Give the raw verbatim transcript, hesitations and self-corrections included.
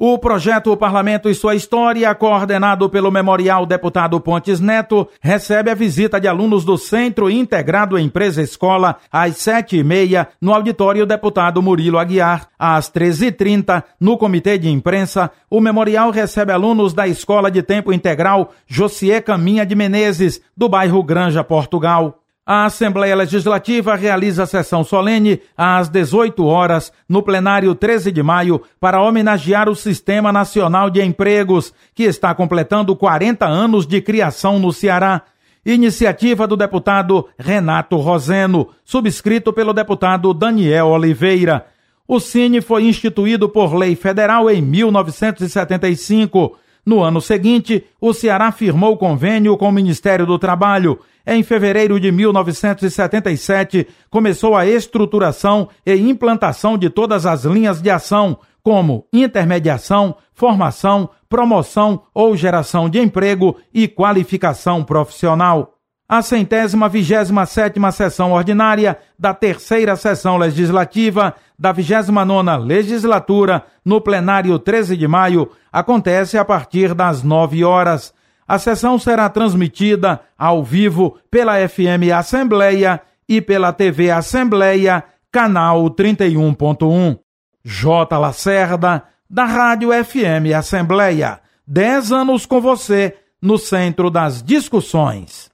O projeto Parlamento e Sua História, coordenado pelo Memorial Deputado Pontes Neto, recebe a visita de alunos do Centro Integrado Empresa Escola às sete e meia no auditório Deputado Murilo Aguiar. Às treze e trinta, no Comitê de Imprensa, o memorial recebe alunos da Escola de Tempo Integral Josié Caminha de Menezes, do bairro Granja, Portugal. A Assembleia Legislativa realiza sessão solene às dezoito horas no plenário treze de maio para homenagear o Sistema Nacional de Empregos, que está completando quarenta anos de criação no Ceará. Iniciativa do deputado Renato Roseno, subscrito pelo deputado Daniel Oliveira. O Cine foi instituído por lei federal em mil novecentos e setenta e cinco. No ano seguinte, o Ceará firmou convênio com o Ministério do Trabalho. Em fevereiro de mil novecentos e setenta e sete, começou a estruturação e implantação de todas as linhas de ação, como intermediação, formação, promoção ou geração de emprego e qualificação profissional. A centésima vigésima sétima sessão ordinária da terceira sessão legislativa da vigésima nona legislatura, no plenário treze de maio, acontece a partir das nove horas. A sessão será transmitida ao vivo pela F M Assembleia e pela T V Assembleia, canal trinta e um ponto um. J. Lacerda, da Rádio F M Assembleia. Dez anos com você, no centro das discussões.